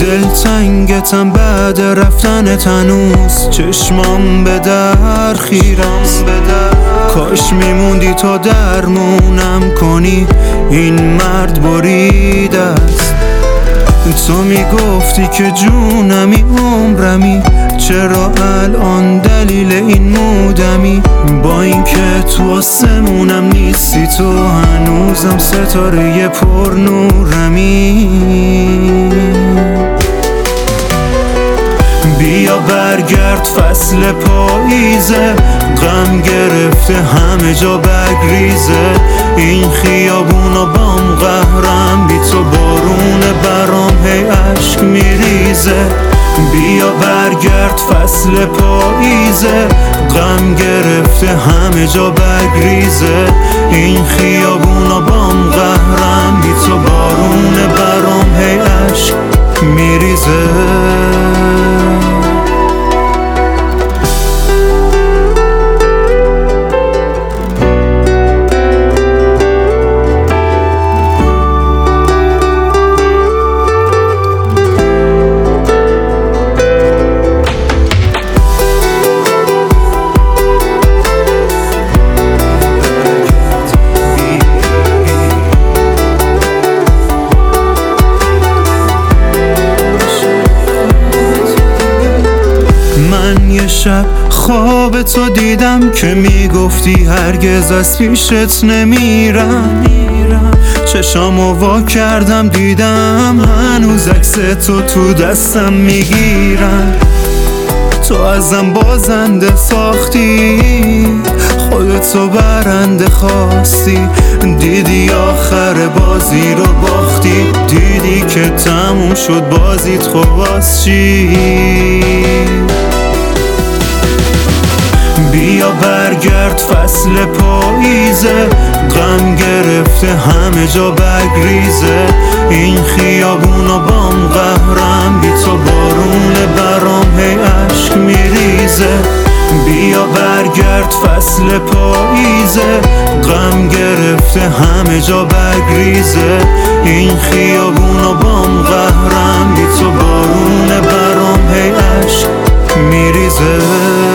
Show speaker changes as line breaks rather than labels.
دلتنگتم بعد رفتن تنوز چشمام به در خیرست. کاش میموندی تا درمونم کنی، این مرد بریده است. تو میگفتی که جونمی عمرمی، چرا الان دلیل این مودمی؟ با اینکه تو آسمونم نیستی تو هنوزم ستاره پر نورمی. بیا برگرد فصل پاییزه، غم گرفته همه جا بگریزه. این خیابونا بام قهرم، بی تو بارون برام هی عشق میریزه. بیا برگرد فصل پاییزه، غم گرفته همه جا بگریزه. این خیابونا بام قهرم، بی تو بارون برام هی عشق میریزه. یه شب خواب تو دیدم که میگفتی هرگز از پیشت نمیرم. چشامو وا کردم دیدم هنوز عکس تو دستم میگیرم. تو ازم بازنده ساختی، خودتو برنده خواستی. دیدی آخر بازی رو باختی، دیدی که تموم شد بازیت خواست چی؟ بیا برگرد فصل پاییزه، غم گرفته همه جا بگریزه. این خیابونا بام قهرم، بی تو بارون برام هی عشق میریزه. بیا برگرد فصل پاییزه، غم گرفته همه جا بگریزه. این خیابونا بام قهرم، بی تو بارون برام هی عشق میریزه.